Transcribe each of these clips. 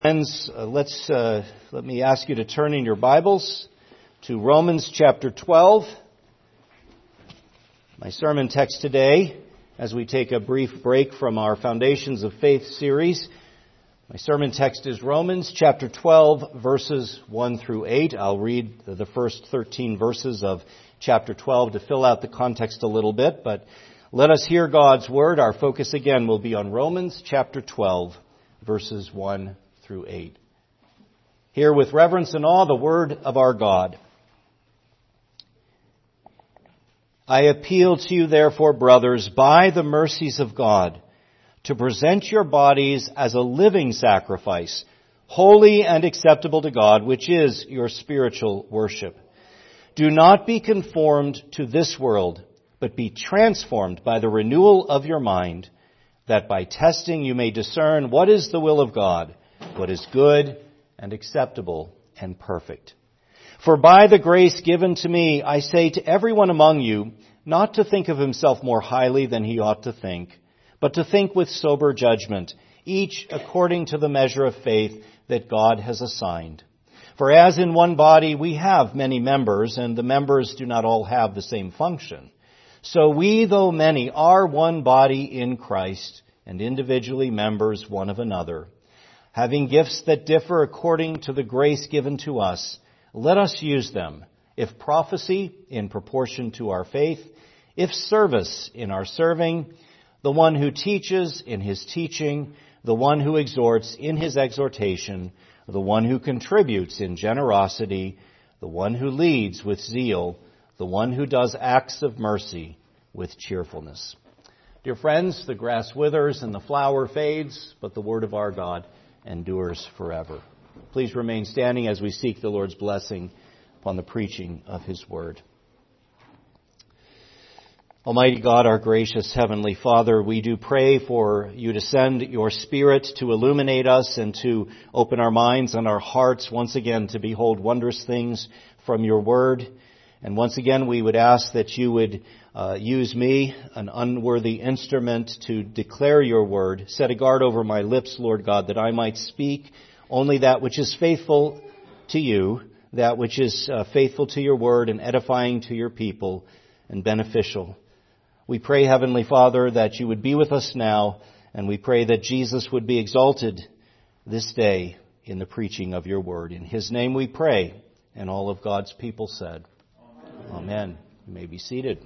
Friends, let me ask you to turn in your Bibles to Romans chapter 12. My sermon text today, as we take a brief break from our Foundations of Faith series, my sermon text is Romans chapter 12, verses 1 through 8. I'll read the first 13 verses of chapter 12 to fill out the context a little bit, but let us hear God's Word. Our focus again will be on Romans chapter 12, verses 1 through 8. Hear with reverence and awe the word of our God. I appeal to you, therefore, brothers, by the mercies of God, to present your bodies as a living sacrifice, holy and acceptable to God, which is your spiritual worship. Do not be conformed to this world, but be transformed by the renewal of your mind, that by testing you may discern what is the will of God, what is good and acceptable and perfect. For by the grace given to me, I say to everyone among you, not to think of himself more highly than he ought to think, but to think with sober judgment, each according to the measure of faith that God has assigned. For as in one body we have many members, and the members do not all have the same function, so we, though many, are one body in Christ, and individually members one of another. Having gifts that differ according to the grace given to us, let us use them. If prophecy, in proportion to our faith. If service, in our serving. The one who teaches, in his teaching. The one who exhorts, in his exhortation. The one who contributes, in generosity. The one who leads, with zeal. The one who does acts of mercy, with cheerfulness. Dear friends, the grass withers and the flower fades, but the word of our God endures forever. Please remain standing as we seek the Lord's blessing upon the preaching of His word. Almighty God, our gracious Heavenly Father, we do pray for you to send your Spirit to illuminate us and to open our minds and our hearts once again to behold wondrous things from your word. And once again, we would ask that you would use me, an unworthy instrument, to declare your word. Set a guard over my lips, Lord God, that I might speak only that which is faithful to you, that which is faithful to your word and edifying to your people and beneficial. We pray, Heavenly Father, that you would be with us now, and we pray that Jesus would be exalted this day in the preaching of your word. In his name we pray, and all of God's people said, Amen. You may be seated.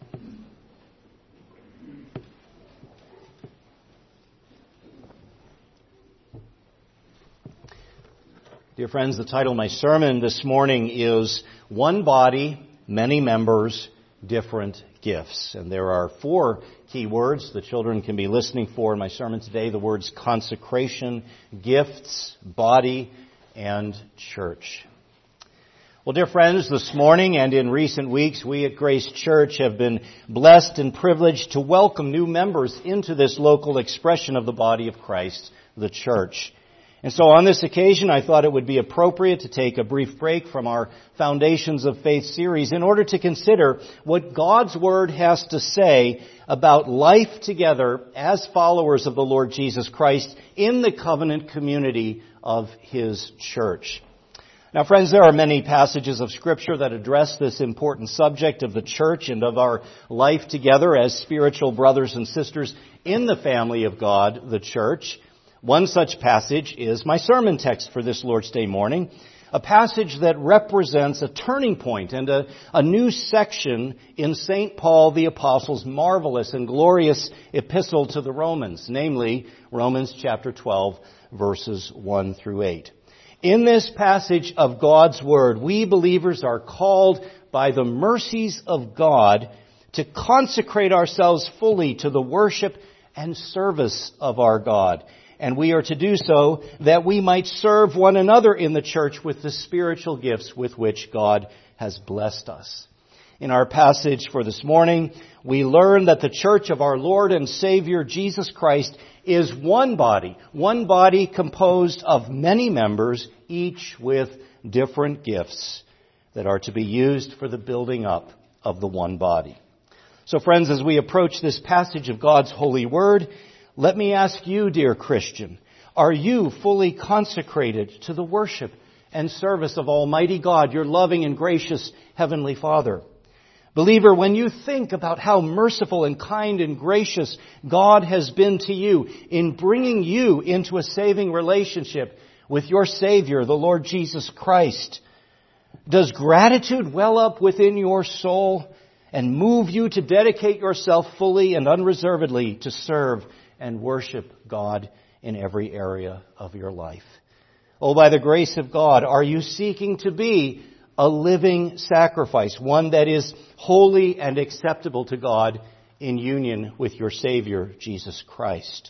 Dear friends, the title of my sermon this morning is One Body, Many Members, Different Gifts. And there are four key words the children can be listening for in my sermon today. The words consecration, gifts, body, and church. Well, dear friends, this morning and in recent weeks, we at Grace Church have been blessed and privileged to welcome new members into this local expression of the body of Christ, the church. And so on this occasion, I thought it would be appropriate to take a brief break from our Foundations of Faith series in order to consider what God's Word has to say about life together as followers of the Lord Jesus Christ in the covenant community of His church. Now, friends, there are many passages of Scripture that address this important subject of the church and of our life together as spiritual brothers and sisters in the family of God, the church. One such passage is my sermon text for this Lord's Day morning, a passage that represents a turning point and a new section in St. Paul the Apostle's marvelous and glorious epistle to the Romans, namely Romans chapter 12, verses 1 through 8. In this passage of God's Word, we believers are called by the mercies of God to consecrate ourselves fully to the worship and service of our God. And we are to do so that we might serve one another in the church with the spiritual gifts with which God has blessed us. In our passage for this morning, we learn that the church of our Lord and Savior Jesus Christ is one body composed of many members, each with different gifts that are to be used for the building up of the one body. So friends, as we approach this passage of God's holy word, let me ask you, dear Christian, Are you fully consecrated to the worship and service of Almighty God, your loving and gracious Heavenly Father? Believer, when you think about how merciful and kind and gracious God has been to you in bringing you into a saving relationship with your Savior, the Lord Jesus Christ, does gratitude well up within your soul and move you to dedicate yourself fully and unreservedly to serve and worship God in every area of your life? Oh, by the grace of God, are you seeking to be a living sacrifice, one that is holy and acceptable to God in union with your Savior, Jesus Christ?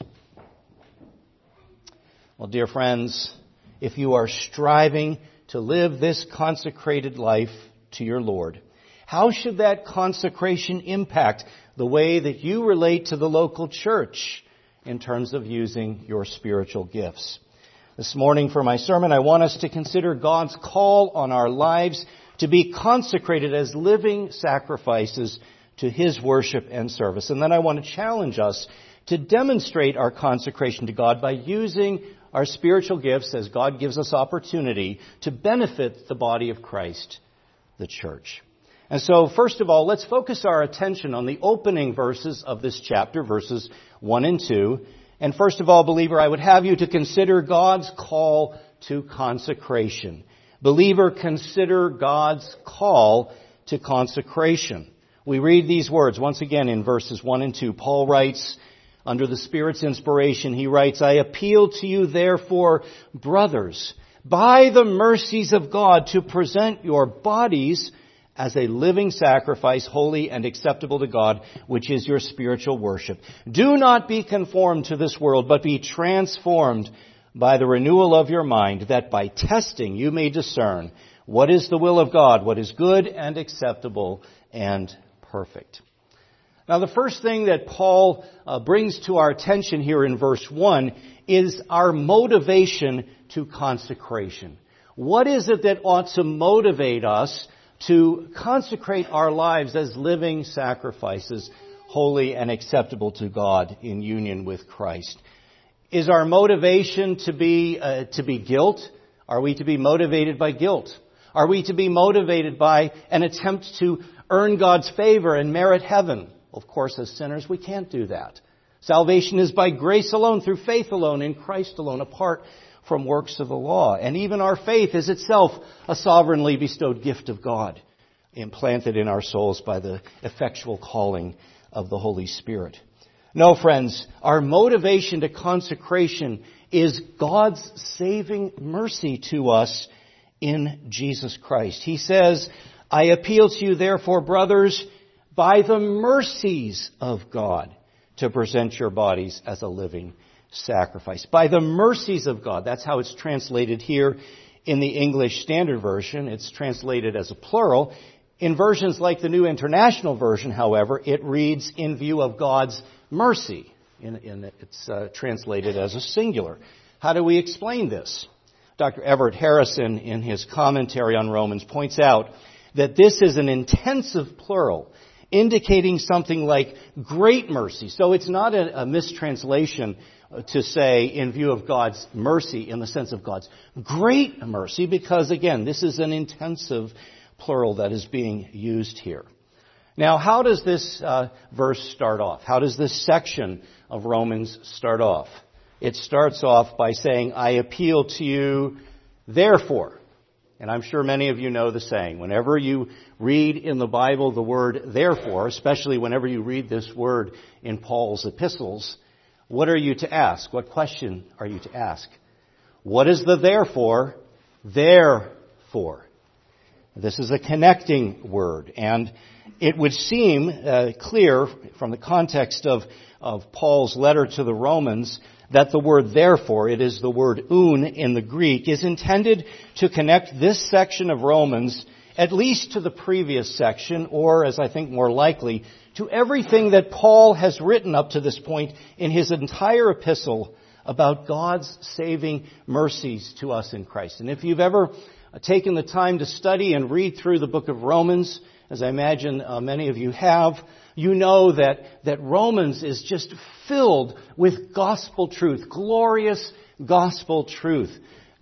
Well, dear friends, if you are striving to live this consecrated life to your Lord, how should that consecration impact the way that you relate to the local church in terms of using your spiritual gifts? This morning for my sermon, I want us to consider God's call on our lives to be consecrated as living sacrifices to His worship and service. And then I want to challenge us to demonstrate our consecration to God by using our spiritual gifts as God gives us opportunity to benefit the body of Christ, the church. And so, first of all, let's focus our attention on the opening verses of this chapter, verses 1 and 2. And first of all, believer, I would have you to consider God's call to consecration. Believer, consider God's call to consecration. We read these words once again in verses 1 and 2. Paul writes, under the Spirit's inspiration, he writes, I appeal to you, therefore, brothers, by the mercies of God, to present your bodies as a living sacrifice, holy and acceptable to God, which is your spiritual worship. Do not be conformed to this world, but be transformed by the renewal of your mind, that by testing you may discern what is the will of God, what is good and acceptable and perfect. Now, the first thing that Paul brings to our attention here in verse 1 is our motivation to consecration. What is it that ought to motivate us to consecrate our lives as living sacrifices, holy and acceptable to God in union with Christ? Is our motivation to be guilt? Are we to be motivated by guilt? Are we to be motivated by an attempt to earn God's favor and merit heaven? Of course, as sinners, we can't do that. Salvation is by grace alone, through faith alone, in Christ alone, apart from works of the law. And even our faith is itself a sovereignly bestowed gift of God, implanted in our souls by the effectual calling of the Holy Spirit. No, friends, our motivation to consecration is God's saving mercy to us in Jesus Christ. He says, I appeal to you, therefore, brothers, by the mercies of God, to present your bodies as a living sacrifice. By the mercies of God. That's how it's translated here in the English Standard Version. It's translated as a plural. In versions like the New International Version, however, it reads in view of God's mercy. It's translated as a singular. How do we explain this? Dr. Everett Harrison, in his commentary on Romans, points out that this is an intensive plural, indicating something like great mercy. So it's not a mistranslation to say in view of God's mercy in the sense of God's great mercy, because again, this is an intensive plural that is being used here. Now, how does this verse start off? How does this section of Romans start off? It starts off by saying, I appeal to you, therefore. And I'm sure many of you know the saying. Whenever you read in the Bible the word therefore, especially whenever you read this word in Paul's epistles, what are you to ask? What question are you to ask? What is the therefore? Therefore. This is a connecting word, and it would seem clear from the context of Paul's letter to the Romans that the word therefore, it is the word un in the Greek, is intended to connect this section of Romans at least to the previous section, or, as I think more likely, to everything that Paul has written up to this point in his entire epistle about God's saving mercies to us in Christ. And if you've ever taken the time to study and read through the book of Romans, as I imagine many of you have, you know that Romans is just filled with gospel truth, glorious gospel truth.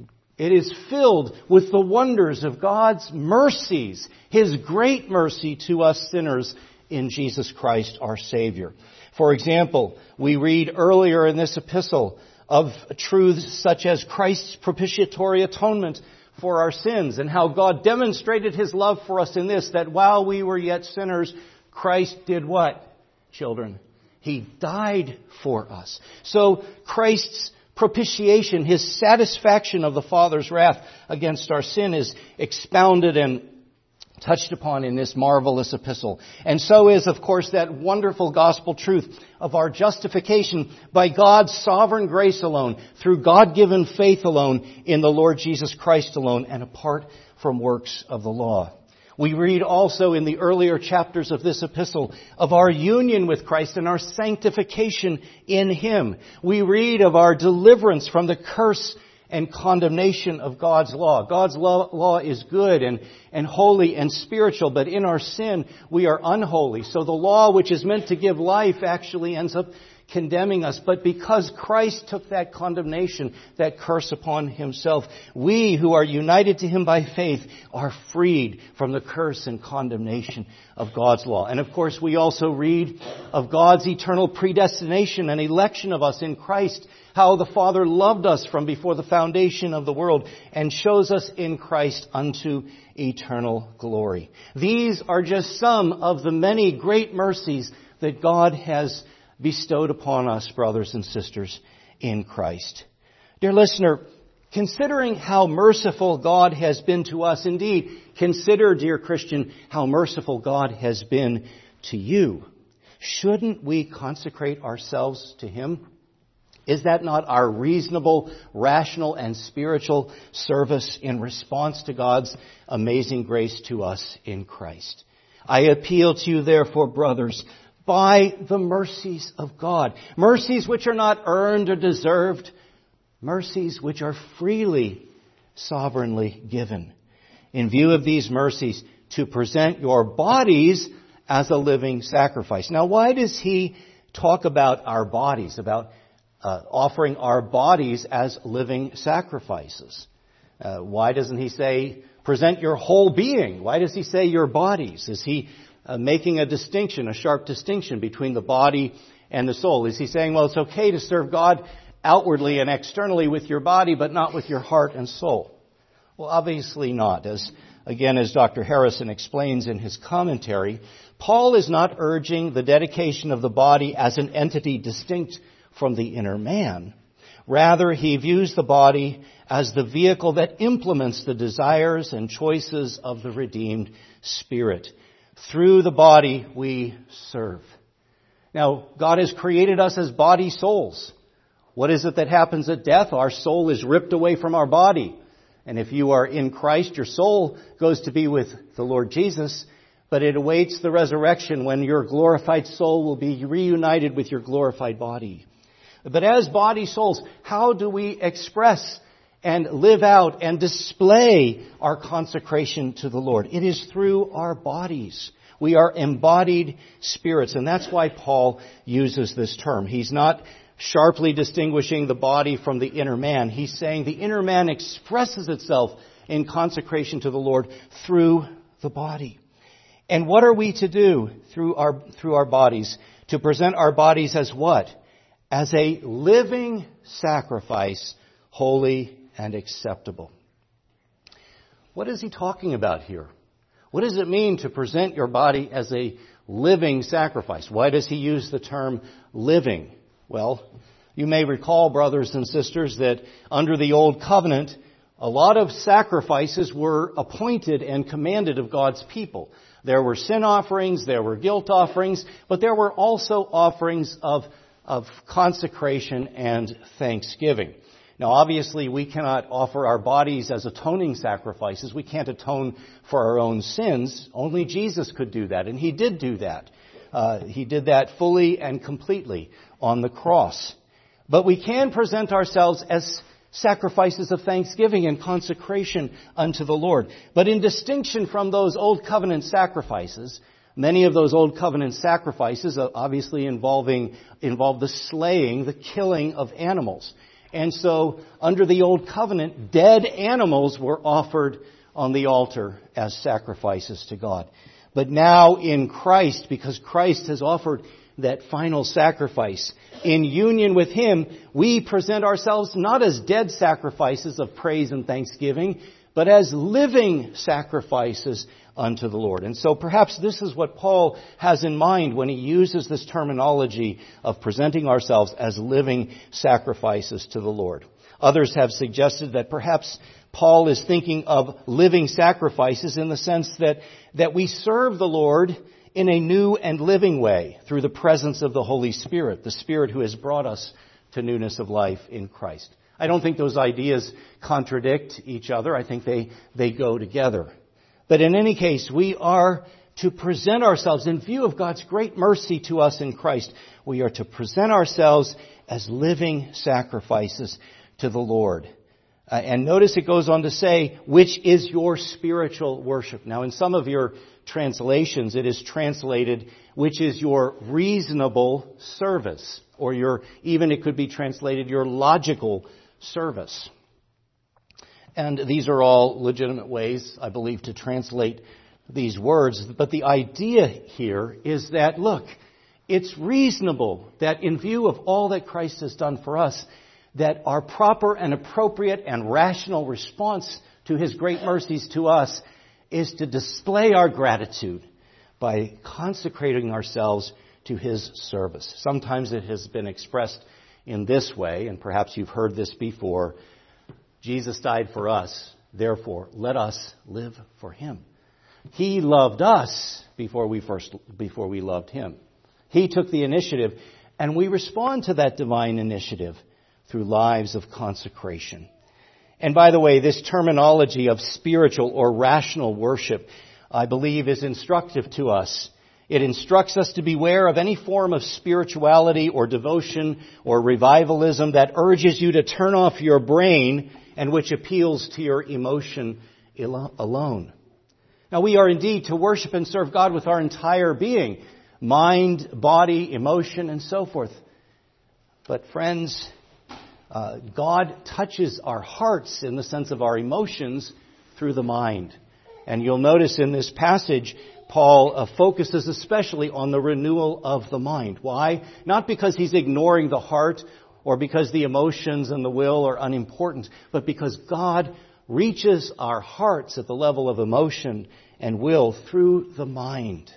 It is filled with the wonders of God's mercies, His great mercy to us sinners in Jesus Christ our Savior. For example, we read earlier in this epistle of truths such as Christ's propitiatory atonement for our sins, and how God demonstrated His love for us in this, that while we were yet sinners, Christ did what, children? He died for us. So Christ's propitiation, His satisfaction of the Father's wrath against our sin, is expounded and touched upon in this marvelous epistle. And so is, of course, that wonderful gospel truth of our justification by God's sovereign grace alone, through God-given faith alone, in the Lord Jesus Christ alone, and apart from works of the law. We read also in the earlier chapters of this epistle of our union with Christ and our sanctification in Him. We read of our deliverance from the curse and condemnation of God's law. God's law is good and holy and spiritual, but in our sin we are unholy. So the law, which is meant to give life, actually ends up condemning us. But because Christ took that condemnation, that curse upon Himself, we who are united to Him by faith are freed from the curse and condemnation of God's law. And of course, we also read of God's eternal predestination and election of us in Christ, how the Father loved us from before the foundation of the world and chose us in Christ unto eternal glory. These are just some of the many great mercies that God has bestowed upon us, brothers and sisters, in Christ. Dear listener, considering how merciful God has been to us, indeed, consider, dear Christian, how merciful God has been to you. Shouldn't we consecrate ourselves to Him? Is that not our reasonable, rational, and spiritual service in response to God's amazing grace to us in Christ? I appeal to you, therefore, brothers, by the mercies of God, mercies which are not earned or deserved, mercies which are freely, sovereignly given. In view of these mercies, to present your bodies as a living sacrifice. Now, why does he talk about our bodies, about offering our bodies as living sacrifices? Why doesn't he say, present your whole being? Why does he say your bodies? Is he making a distinction, a sharp distinction between the body and the soul? Is he saying, well, it's okay to serve God outwardly and externally with your body, but not with your heart and soul? Well, obviously not. As Dr. Harrison explains in his commentary, Paul is not urging the dedication of the body as an entity distinct from the inner man. Rather, he views the body as the vehicle that implements the desires and choices of the redeemed spirit. Through the body, we serve. Now, God has created us as body souls. What is it that happens at death? Our soul is ripped away from our body. And if you are in Christ, your soul goes to be with the Lord Jesus, but it awaits the resurrection when your glorified soul will be reunited with your glorified body. But as body souls, how do we express and live out and display our consecration to the Lord? It is through our bodies. We are embodied spirits, and that's why Paul uses this term. He's not sharply distinguishing the body from the inner man. He's saying the inner man expresses itself in consecration to the Lord through the body. And what are we to do through our bodies? To present our bodies as what? As a living sacrifice, holy and acceptable. What is he talking about here? What does it mean to present your body as a living sacrifice? Why does he use the term living? Well, you may recall, brothers and sisters, that under the Old Covenant, a lot of sacrifices were appointed and commanded of God's people. There were sin offerings, there were guilt offerings, but there were also offerings of consecration and thanksgiving. Now, obviously, we cannot offer our bodies as atoning sacrifices. We can't atone for our own sins. Only Jesus could do that, and He did do that. He did that fully and completely on the cross. But we can present ourselves as sacrifices of thanksgiving and consecration unto the Lord. But in distinction from those Old Covenant sacrifices, many of those Old Covenant sacrifices obviously involved the slaying, the killing of animals. And so, under the Old Covenant, dead animals were offered on the altar as sacrifices to God. But now in Christ, because Christ has offered that final sacrifice, in union with Him, we present ourselves not as dead sacrifices of praise and thanksgiving, but as living sacrifices unto the Lord. And so perhaps this is what Paul has in mind when he uses this terminology of presenting ourselves as living sacrifices to the Lord. Others have suggested that perhaps Paul is thinking of living sacrifices in the sense that we serve the Lord in a new and living way through the presence of the Holy Spirit, the Spirit who has brought us to newness of life in Christ. I don't think those ideas contradict each other. I think they go together. But in any case, we are to present ourselves in view of God's great mercy to us in Christ. We are to present ourselves as living sacrifices to the Lord. And notice it goes on to say, which is your spiritual worship. Now, in some of your translations, it is translated, which is your reasonable service. Or even it could be translated, your logical service. And these are all legitimate ways, I believe, to translate these words. But the idea here is that, look, it's reasonable that in view of all that Christ has done for us, that our proper and appropriate and rational response to His great mercies to us is to display our gratitude by consecrating ourselves to His service. Sometimes it has been expressed in this way, and perhaps you've heard this before. Jesus died for us, therefore let us live for Him. He loved us before we loved Him. He took the initiative, and we respond to that divine initiative through lives of consecration. And by the way, this terminology of spiritual or rational worship, I believe, is instructive to us. It instructs us to beware of any form of spirituality or devotion or revivalism that urges you to turn off your brain and which appeals to your emotion alone. Now, we are indeed to worship and serve God with our entire being, mind, body, emotion, and so forth. But friends, God touches our hearts in the sense of our emotions through the mind. And you'll notice in this passage, Paul focuses especially on the renewal of the mind. Why? Not because he's ignoring the heart or because the emotions and the will are unimportant, but because God reaches our hearts at the level of emotion and will through the mind.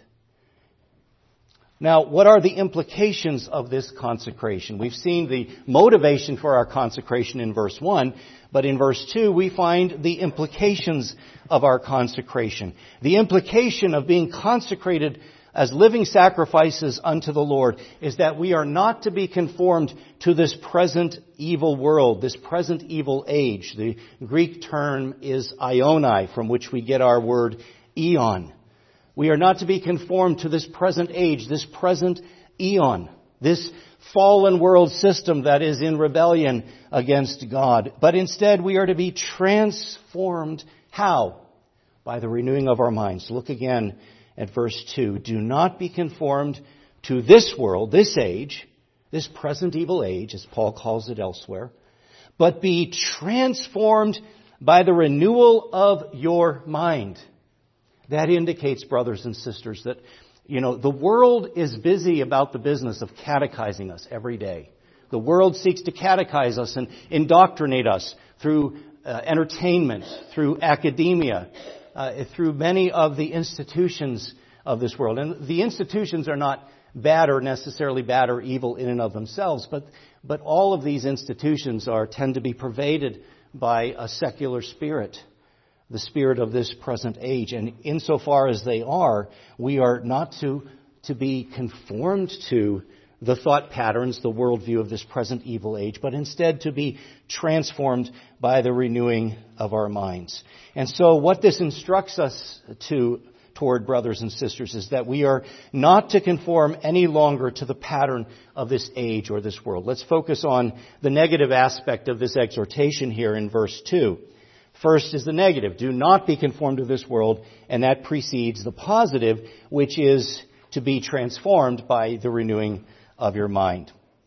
Now, what are the implications of this consecration? We've seen the motivation for our consecration in verse 1, but in verse 2 we find the implications of our consecration. The implication of being consecrated as living sacrifices unto the Lord is that we are not to be conformed to this present evil world, this present evil age. The Greek term is aioni, from which we get our word eon. We are not to be conformed to this present age, this present eon, this fallen world system that is in rebellion against God. But instead we are to be transformed. How? By the renewing of our minds. Look again at verse 2. Do not be conformed to this world, this age, this present evil age, as Paul calls it elsewhere, but be transformed by the renewal of your mind. That indicates, brothers and sisters, that, the world is busy about the business of catechizing us every day. The world seeks to catechize us and indoctrinate us through entertainment, through academia, through many of the institutions of this world. And the institutions are not bad or necessarily bad or evil in and of themselves, but all of these institutions tend to be pervaded by a secular spirit, the spirit of this present age. And insofar as they are, we are not to be conformed to the thought patterns, the worldview of this present evil age, but instead to be transformed by the renewing of our minds. And so what this instructs us toward, brothers and sisters, is that we are not to conform any longer to the pattern of this age or this world. Let's focus on the negative aspect of this exhortation here in verse 2. First is the negative. Do not be conformed to this world, and that precedes the positive, which is to be transformed by the renewing of your mind.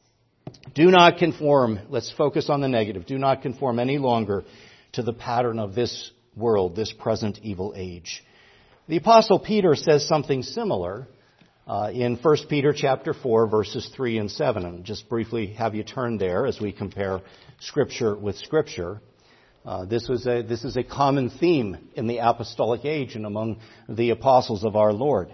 Do not conform, let's focus on the negative, do not conform any longer to the pattern of this world, this present evil age. The Apostle Peter says something similar in 1 Peter chapter 4, verses 3 and 7. And just briefly have you turn there as we compare Scripture with Scripture. This is a common theme in the apostolic age and among the apostles of our Lord.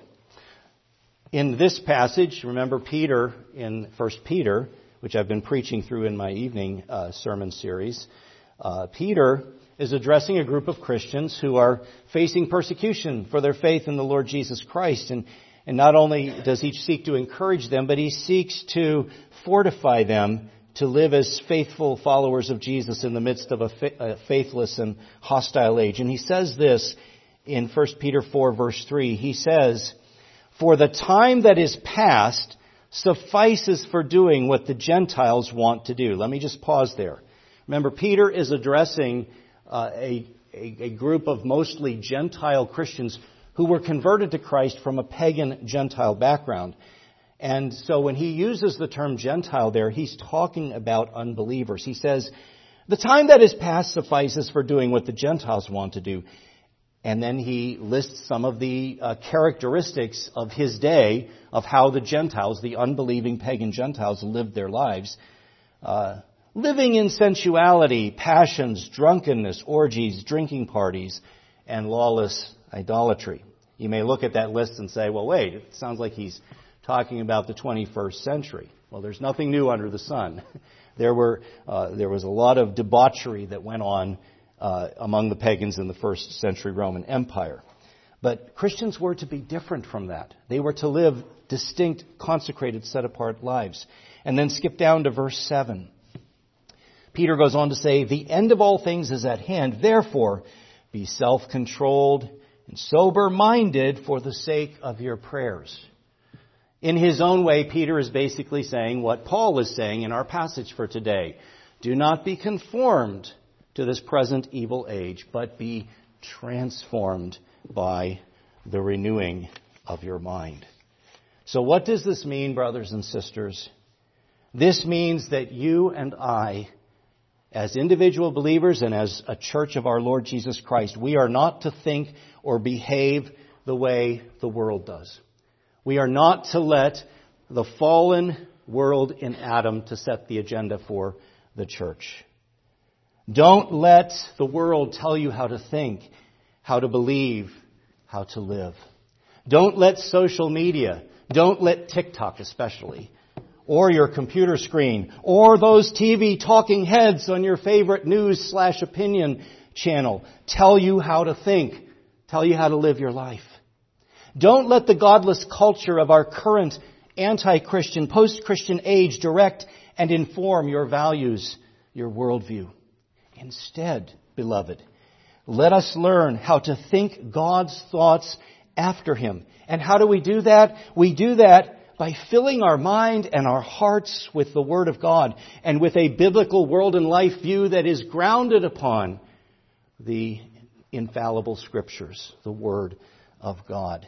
In this passage, remember Peter in 1 Peter, which I've been preaching through in my evening sermon series, Peter is addressing a group of Christians who are facing persecution for their faith in the Lord Jesus Christ. And not only does he seek to encourage them, but he seeks to fortify them to live as faithful followers of Jesus in the midst of a faithless and hostile age. And he says this in 1 Peter 4, verse 3. He says, "For the time that is past suffices for doing what the Gentiles want to do." Let me just pause there. Remember, Peter is addressing a group of mostly Gentile Christians who were converted to Christ from a pagan Gentile background. And so when he uses the term Gentile there, he's talking about unbelievers. He says, the time that is past suffices for doing what the Gentiles want to do. And then he lists some of the characteristics of his day of how the Gentiles, the unbelieving pagan Gentiles, lived their lives. Living in sensuality, passions, drunkenness, orgies, drinking parties, and lawless idolatry. You may look at that list and say, well, wait, it sounds like he's talking about the 21st century. Well, there's nothing new under the sun. There was a lot of debauchery that went on among the pagans in the first century Roman Empire. But Christians were to be different from that. They were to live distinct, consecrated, set-apart lives. And then skip down to verse 7. Peter goes on to say, "The end of all things is at hand. Therefore, be self-controlled and sober-minded for the sake of your prayers." In his own way, Peter is basically saying what Paul is saying in our passage for today. Do not be conformed to this present evil age, but be transformed by the renewing of your mind. So what does this mean, brothers and sisters? This means that you and I, as individual believers and as a church of our Lord Jesus Christ, we are not to think or behave the way the world does. We are not to let the fallen world in Adam to set the agenda for the church. Don't let the world tell you how to think, how to believe, how to live. Don't let social media, don't let TikTok especially, or your computer screen, or those TV talking heads on your favorite news/opinion channel tell you how to think, tell you how to live your life. Don't let the godless culture of our current anti-Christian, post-Christian age direct and inform your values, your worldview. Instead, beloved, let us learn how to think God's thoughts after Him. And how do we do that? We do that by filling our mind and our hearts with the Word of God and with a biblical world and life view that is grounded upon the infallible Scriptures, the Word of God.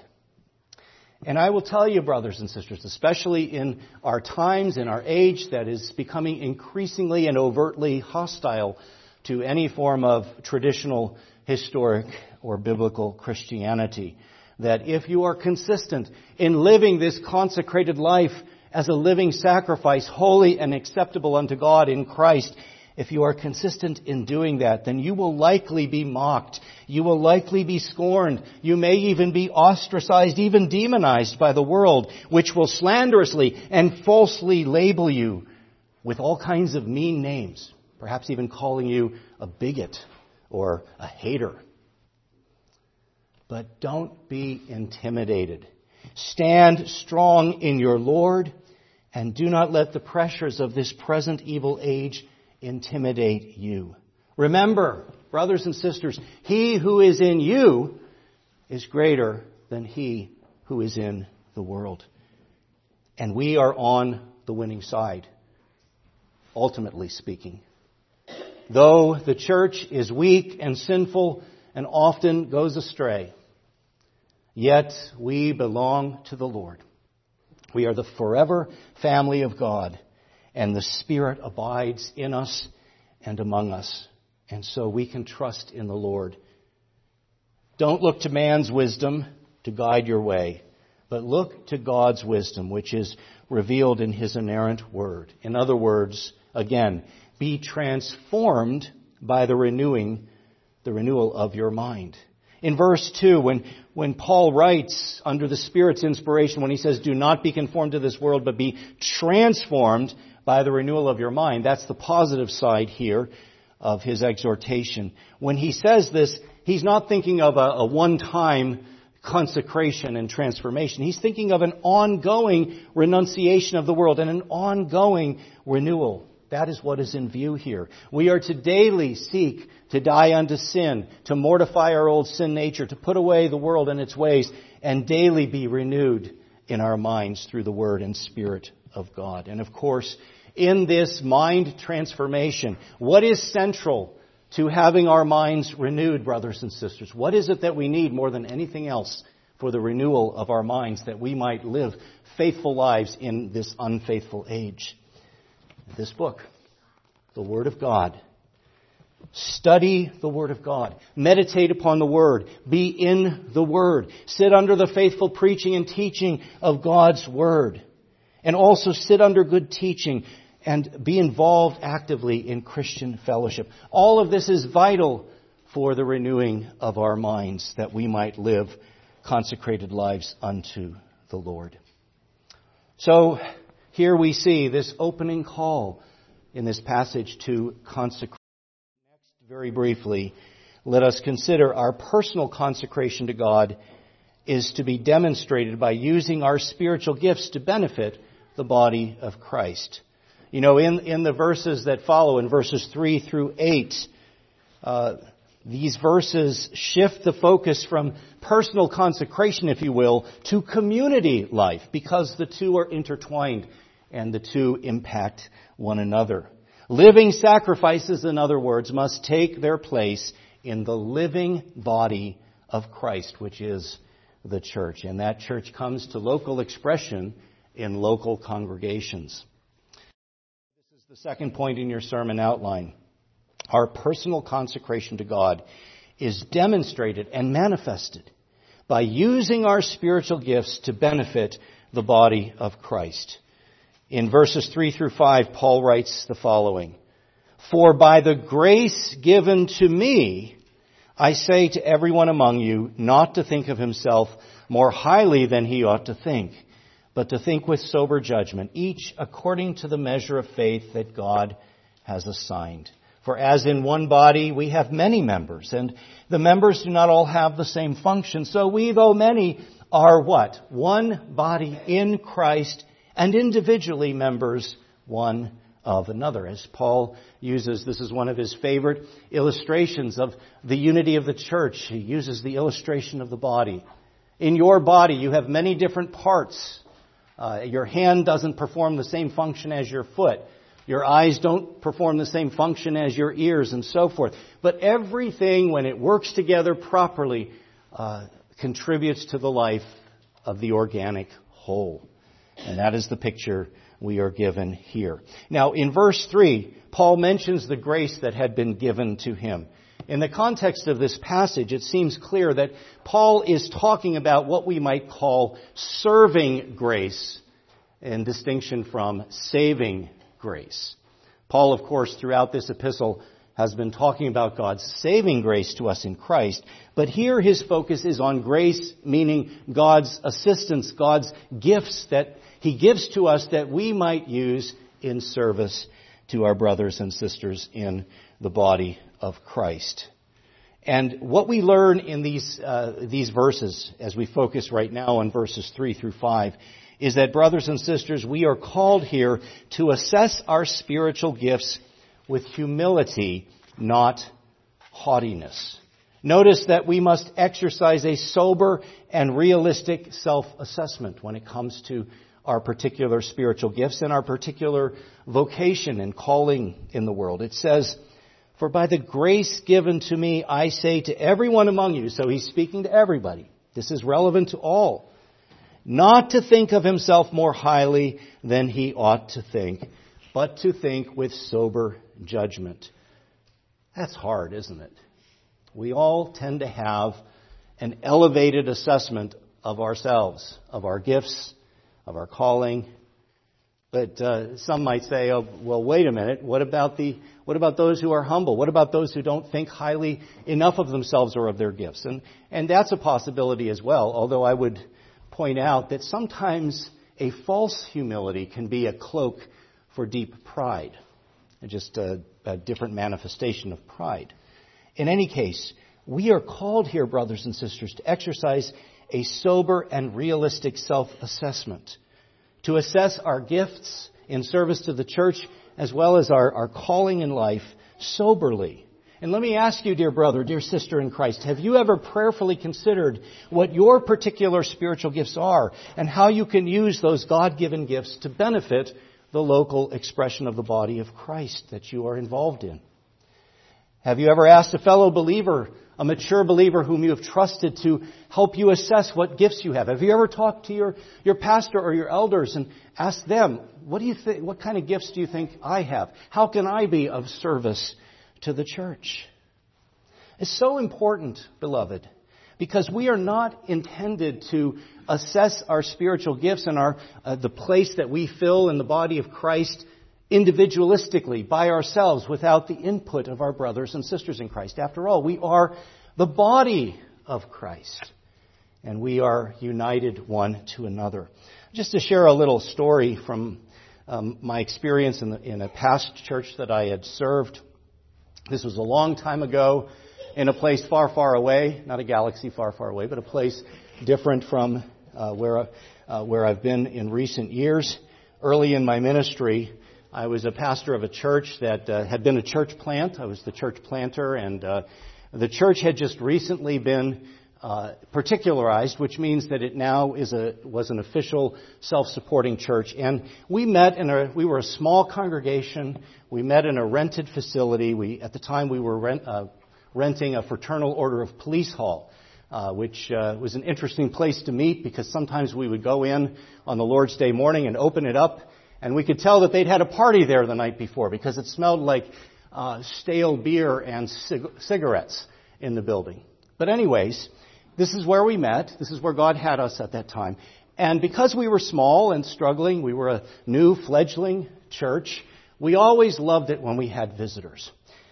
And I will tell you, brothers and sisters, especially in our times, in our age that is becoming increasingly and overtly hostile to any form of traditional, historic, or biblical Christianity, that if you are consistent in living this consecrated life as a living sacrifice, holy and acceptable unto God in Christ, if you are consistent in doing that, then you will likely be mocked. You will likely be scorned. You may even be ostracized, even demonized by the world, which will slanderously and falsely label you with all kinds of mean names, perhaps even calling you a bigot or a hater. But don't be intimidated. Stand strong in your Lord, and do not let the pressures of this present evil age intimidate you. Remember, brothers and sisters, he who is in you is greater than he who is in the world. And we are on the winning side, ultimately speaking. Though the church is weak and sinful and often goes astray, yet we belong to the Lord. We are the forever family of God. and the Spirit abides in us and among us. And so we can trust in the Lord. Don't look to man's wisdom to guide your way, but look to God's wisdom, which is revealed in His inerrant Word. In other words, again, be transformed by the renewal of your mind. In verse 2, when Paul writes under the Spirit's inspiration, when he says, do not be conformed to this world, but be transformed by the renewal of your mind, that's the positive side here of his exhortation. When he says this, he's not thinking of a one-time consecration and transformation. He's thinking of an ongoing renunciation of the world and an ongoing renewal. That is what is in view here. We are to daily seek to die unto sin, to mortify our old sin nature, to put away the world and its ways, and daily be renewed in our minds through the Word and Spirit of God. And of course, in this mind transformation, what is central to having our minds renewed, brothers and sisters? What is it that we need more than anything else for the renewal of our minds, that we might live faithful lives in this unfaithful age? This book, the Word of God. Study the Word of God. Meditate upon the Word. Be in the Word. Sit under the faithful preaching and teaching of God's Word. And also sit under good teaching and be involved actively in Christian fellowship. All of this is vital for the renewing of our minds, that we might live consecrated lives unto the Lord. So, here we see this opening call in this passage to consecration. Next, very briefly, let us consider our personal consecration to God is to be demonstrated by using our spiritual gifts to benefit the body of Christ. You know, in the verses that follow, in verses 3 through 8, these verses shift the focus from personal consecration, if you will, to community life, because the two are intertwined and the two impact one another. Living sacrifices, in other words, must take their place in the living body of Christ, which is the church. And that church comes to local expression in local congregations. This is the second point in your sermon outline. Our personal consecration to God is demonstrated and manifested by using our spiritual gifts to benefit the body of Christ. In verses 3 through 5, Paul writes the following: For by the grace given to me, I say to everyone among you not to think of himself more highly than he ought to think, but to think with sober judgment, each according to the measure of faith that God has assigned. For as in one body we have many members, and the members do not all have the same function, so we, though many, are what? One body in Christ, and individually members one of another. As Paul uses, this is one of his favorite illustrations of the unity of the church. He uses the illustration of the body. In your body, you have many different parts. Your hand doesn't perform the same function as your foot. Your eyes don't perform the same function as your ears, and so forth. But everything, when it works together properly, contributes to the life of the organic whole. And that is the picture we are given here. Now, in verse 3, Paul mentions the grace that had been given to him. In the context of this passage, it seems clear that Paul is talking about what we might call serving grace, in distinction from saving grace. Paul, of course, throughout this epistle has been talking about God's saving grace to us in Christ. But here his focus is on grace, meaning God's assistance, God's gifts that He gives to us that we might use in service to our brothers and sisters in the body of Christ. And what we learn in these verses, as we focus right now on verses 3 through 5, is that, brothers and sisters, we are called here to assess our spiritual gifts with humility, not haughtiness. Notice that we must exercise a sober and realistic self-assessment when it comes to our particular spiritual gifts and our particular vocation and calling in the world. It says, For by the grace given to me, I say to everyone among you. So he's speaking to everybody. This is relevant to all. Not to think of himself more highly than he ought to think, but to think with sober judgment. That's hard, isn't it? We all tend to have an elevated assessment of ourselves, of our gifts, of our calling. But some might say, oh, well, wait a minute. What about those who are humble? What about those who don't think highly enough of themselves or of their gifts? And that's a possibility as well, although I would point out that sometimes a false humility can be a cloak for deep pride, just a different manifestation of pride. In any case, we are called here, brothers and sisters, to exercise a sober and realistic self-assessment, to assess our gifts in service to the church as well as our calling in life soberly. And let me ask you, dear brother, dear sister in Christ, have you ever prayerfully considered what your particular spiritual gifts are and how you can use those God-given gifts to benefit the local expression of the body of Christ that you are involved in? Have you ever asked a fellow believer, a mature believer whom you have trusted, to help you assess what gifts you have? Have you ever talked to your pastor or your elders and asked them, what do you think? What kind of gifts do you think I have? How can I be of service to the church? It's so important, beloved, because we are not intended to assess our spiritual gifts and the place that we fill in the body of Christ individualistically, by ourselves, without the input of our brothers and sisters in Christ. After all, we are the body of Christ, and we are united one to another. Just to share a little story from my experience in a past church that I had served. This was a long time ago in a place far, far away, not a galaxy far, far away, but a place different from where I've been in recent years. Early in my ministry, I was a pastor of a church that had been a church plant. I was the church planter, and the church had just recently been particularized, which means that it now was an official self-supporting church. And we were a small congregation. We met in a rented facility. At the time we were renting a Fraternal Order of Police Hall, which was an interesting place to meet because sometimes we would go in on the Lord's Day morning and open it up, and we could tell that they'd had a party there the night before because it smelled like stale beer and cigarettes in the building. But anyways, this is where we met. This is where God had us at that time. And because we were small and struggling, we were a new fledgling church, we always loved it when we had visitors.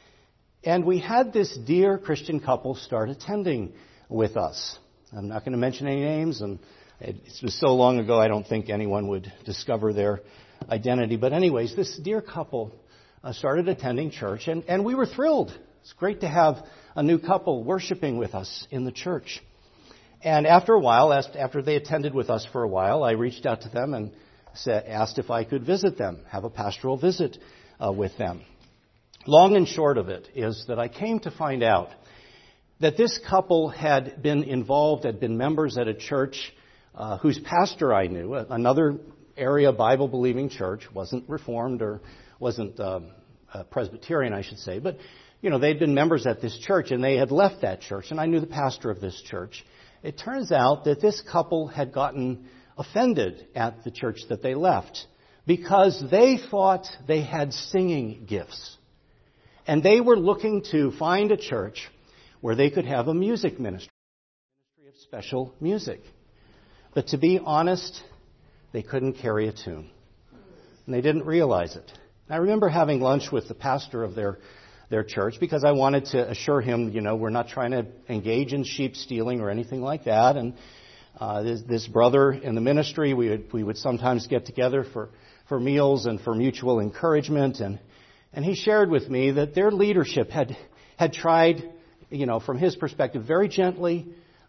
And we had this dear Christian couple start attending with us. I'm not going to mention any names, and it was so long ago I don't think anyone would discover their identity. But anyways, this dear couple started attending church, and we were thrilled. It's great to have a new couple worshiping with us in the church. And after a while, after they attended with us for a while, I reached out to them and asked if I could visit them, have a pastoral visit with them. Long and short of it is that I came to find out that this couple had been members at a church whose pastor I knew, another area Bible-believing church, wasn't Reformed or wasn't Presbyterian, I should say, but they'd been members at this church, and they had left that church, and I knew the pastor of this church. It turns out that this couple had gotten offended at the church that they left because they thought they had singing gifts. And they were looking to find a church where they could have a music ministry of special music. But to be honest, they couldn't carry a tune. And they didn't realize it. I remember having lunch with the pastor of their church because I wanted to assure him, we're not trying to engage in sheep stealing or anything like that. And this brother in the ministry, we would sometimes get together for meals and for mutual encouragement. And he shared with me that their leadership had tried, from his perspective, very gently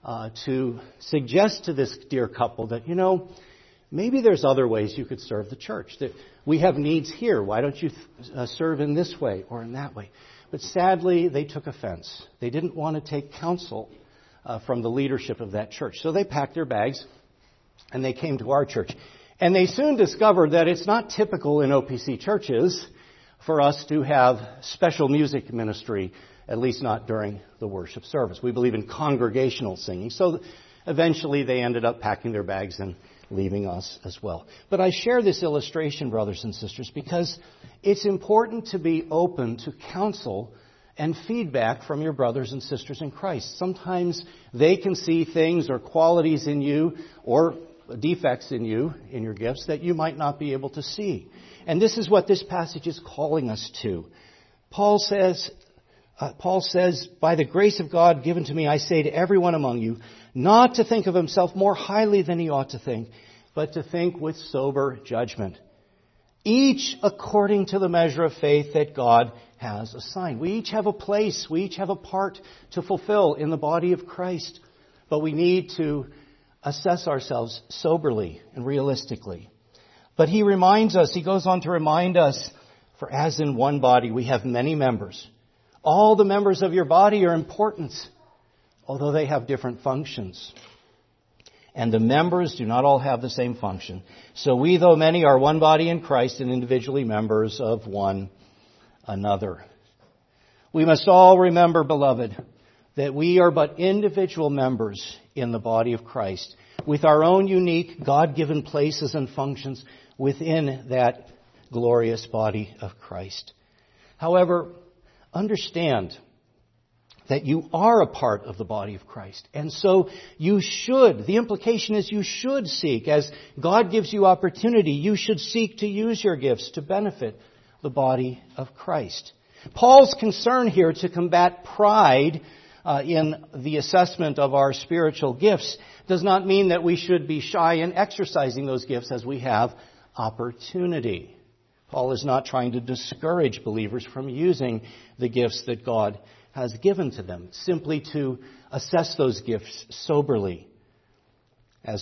to suggest to this dear couple that, maybe there's other ways you could serve the church. That we have needs here. Why don't you serve in this way or in that way? But sadly, they took offense. They didn't want to take counsel from the leadership of that church. So they packed their bags and they came to our church. And they soon discovered that it's not typical in OPC churches for us to have special music ministry, at least not during the worship service. We believe in congregational singing. So eventually they ended up packing their bags and leaving us as well. But I share this illustration, brothers and sisters, because it's important to be open to counsel and feedback from your brothers and sisters in Christ. Sometimes they can see things or qualities in you or defects in you, in your gifts, that you might not be able to see. And this is what this passage is calling us to. Paul says, by the grace of God given to me, I say to everyone among you, not to think of himself more highly than he ought to think, but to think with sober judgment. Each according to the measure of faith that God has assigned. We each have a place, we each have a part to fulfill in the body of Christ. But we need to assess ourselves soberly and realistically. But he goes on to remind us, for as in one body we have many members. All the members of your body are important, although they have different functions. And the members do not all have the same function. So we, though many, are one body in Christ and individually members of one another. We must all remember, beloved, that we are but individual members in the body of Christ, with our own unique God-given places and functions within that glorious body of Christ. However, understand that you are a part of the body of Christ. And so the implication is you should seek, as God gives you opportunity, you should seek to use your gifts to benefit the body of Christ. Paul's concern here to combat pride in the assessment of our spiritual gifts does not mean that we should be shy in exercising those gifts as we have opportunity. Paul is not trying to discourage believers from using the gifts that God has given to them, simply to assess those gifts soberly. As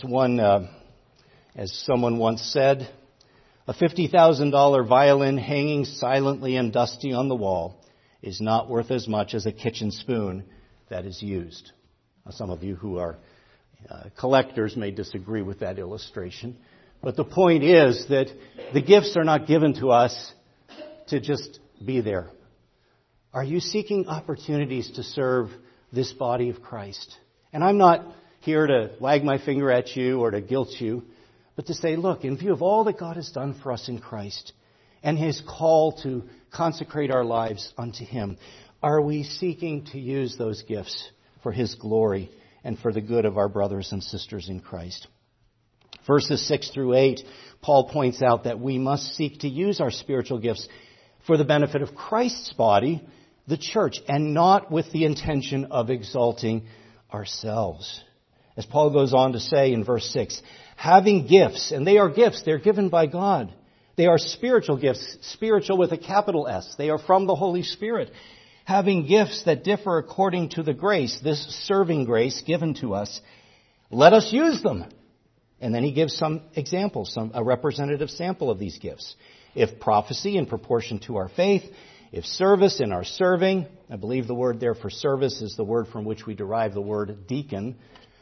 someone once said, a $50,000 violin hanging silently and dusty on the wall is not worth as much as a kitchen spoon that is used. Now, some of you who are collectors may disagree with that illustration, but the point is that the gifts are not given to us to just be there. Are you seeking opportunities to serve this body of Christ? And I'm not here to wag my finger at you or to guilt you, but to say, look, in view of all that God has done for us in Christ and His call to consecrate our lives unto Him, are we seeking to use those gifts for His glory and for the good of our brothers and sisters in Christ? Verses 6 through 8, Paul points out that we must seek to use our spiritual gifts for the benefit of Christ's body, the church, and not with the intention of exalting ourselves. As Paul goes on to say in verse 6, having gifts, and they are gifts, they're given by God. They are spiritual gifts, spiritual with a capital S. They are from the Holy Spirit. Having gifts that differ according to the grace, this serving grace given to us, let us use them. And then he gives some examples, a representative sample of these gifts. If prophecy in proportion to our faith, if service in our serving, I believe the word there for service is the word from which we derive the word deacon.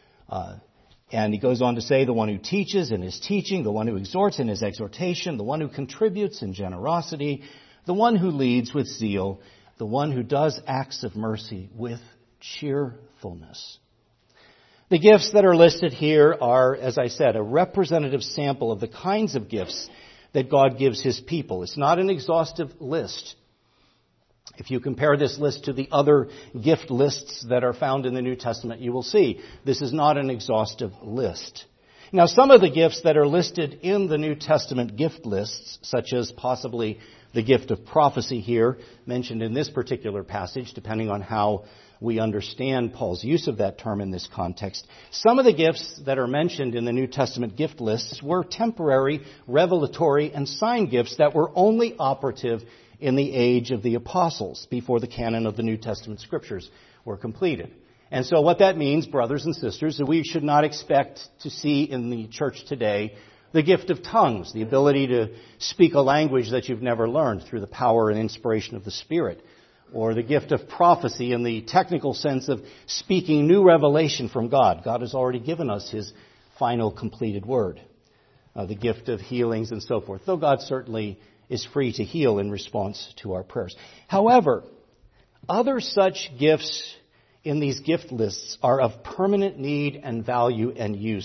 And he goes on to say the one who teaches in his teaching, the one who exhorts in his exhortation, the one who contributes in generosity, the one who leads with zeal, the one who does acts of mercy with cheerfulness. The gifts that are listed here are, as I said, a representative sample of the kinds of gifts that God gives His people. It's not an exhaustive list. If you compare this list to the other gift lists that are found in the New Testament, you will see this is not an exhaustive list. Now, some of the gifts that are listed in the New Testament gift lists, such as possibly the gift of prophecy here, mentioned in this particular passage, depending on how we understand Paul's use of that term in this context. Some of the gifts that are mentioned in the New Testament gift lists were temporary, revelatory, and sign gifts that were only operative in the age of the apostles, before the canon of the New Testament scriptures were completed. And so what that means, brothers and sisters, is we should not expect to see in the church today the gift of tongues, the ability to speak a language that you've never learned through the power and inspiration of the Spirit, or the gift of prophecy in the technical sense of speaking new revelation from God. God has already given us His final completed word. The gift of healings and so forth, though God certainly is free to heal in response to our prayers. However, other such gifts in these gift lists are of permanent need and value and use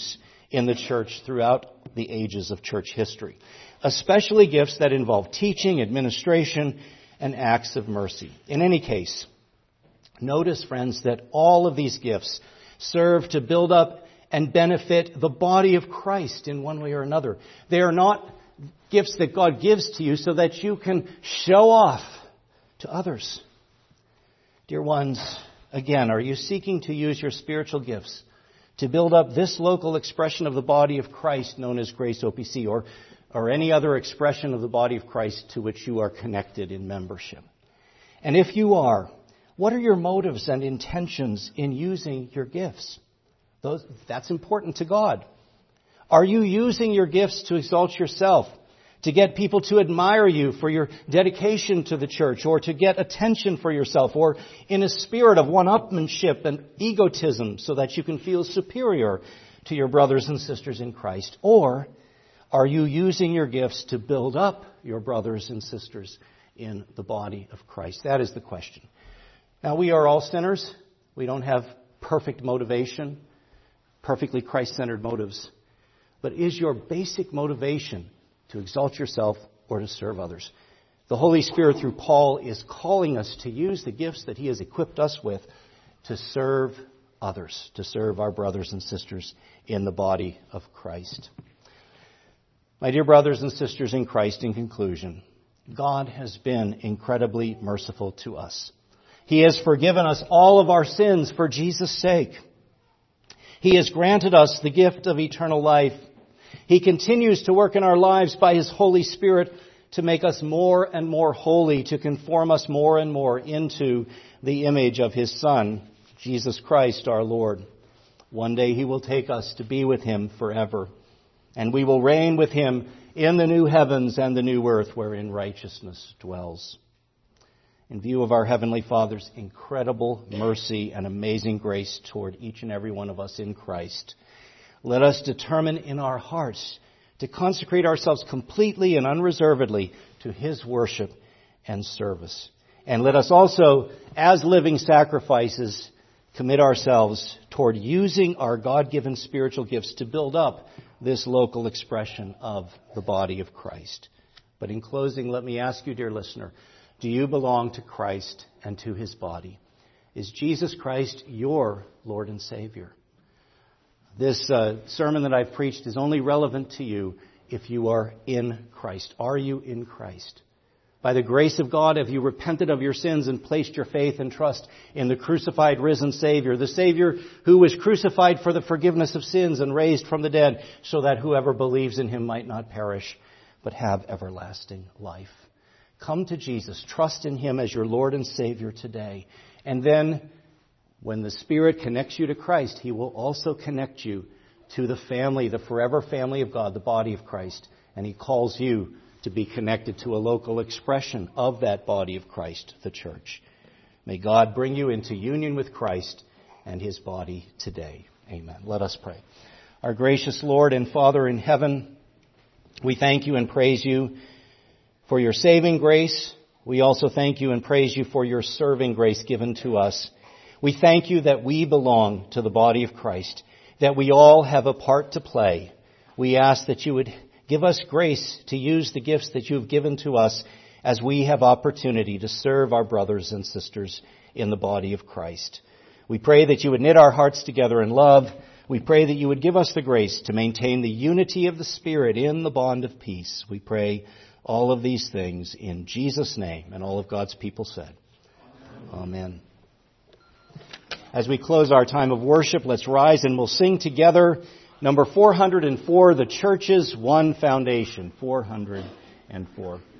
in the church throughout the ages of church history, especially gifts that involve teaching, administration, and acts of mercy. In any case, notice, friends, that all of these gifts serve to build up and benefit the body of Christ in one way or another. They are not gifts that God gives to you so that you can show off to others. Dear ones, again, are you seeking to use your spiritual gifts to build up this local expression of the body of Christ known as Grace OPC, or any other expression of the body of Christ to which you are connected in membership? And if you are, what are your motives and intentions in using your gifts? That's important to God. Are you using your gifts to exalt yourself, to get people to admire you for your dedication to the church, or to get attention for yourself, or in a spirit of one-upmanship and egotism so that you can feel superior to your brothers and sisters in Christ? Or are you using your gifts to build up your brothers and sisters in the body of Christ? That is the question. Now, we are all sinners. We don't have perfect motivation, perfectly Christ-centered motives. But is your basic motivation to exalt yourself or to serve others? The Holy Spirit, through Paul, is calling us to use the gifts that He has equipped us with to serve others, to serve our brothers and sisters in the body of Christ. My dear brothers and sisters in Christ, in conclusion, God has been incredibly merciful to us. He has forgiven us all of our sins for Jesus' sake. He has granted us the gift of eternal life. He continues to work in our lives by His Holy Spirit to make us more and more holy, to conform us more and more into the image of His Son, Jesus Christ our Lord. One day He will take us to be with Him forever, and we will reign with Him in the new heavens and the new earth wherein righteousness dwells. In view of our Heavenly Father's incredible mercy and amazing grace toward each and every one of us in Christ, let us determine in our hearts to consecrate ourselves completely and unreservedly to His worship and service. And let us also, as living sacrifices, commit ourselves toward using our God-given spiritual gifts to build up this local expression of the body of Christ. But in closing, let me ask you, dear listener, do you belong to Christ and to His body? Is Jesus Christ your Lord and Savior? This sermon that I've preached is only relevant to you if you are in Christ. Are you in Christ? By the grace of God, have you repented of your sins and placed your faith and trust in the crucified, risen Savior, the Savior who was crucified for the forgiveness of sins and raised from the dead, so that whoever believes in Him might not perish, but have everlasting life? Come to Jesus. Trust in Him as your Lord and Savior today. And then, when the Spirit connects you to Christ, He will also connect you to the family, the forever family of God, the body of Christ. And He calls you to be connected to a local expression of that body of Christ, the church. May God bring you into union with Christ and His body today. Amen. Let us pray. Our gracious Lord and Father in heaven, we thank You and praise You for Your saving grace. We also thank You and praise You for Your serving grace given to us. We thank You that we belong to the body of Christ, that we all have a part to play. We ask that You would give us grace to use the gifts that You have given to us as we have opportunity to serve our brothers and sisters in the body of Christ. We pray that You would knit our hearts together in love. We pray that You would give us the grace to maintain the unity of the Spirit in the bond of peace. We pray all of these things in Jesus' name, and all of God's people said, Amen. As we close our time of worship, let's rise and we'll sing together number 404, The Church's One Foundation. 404.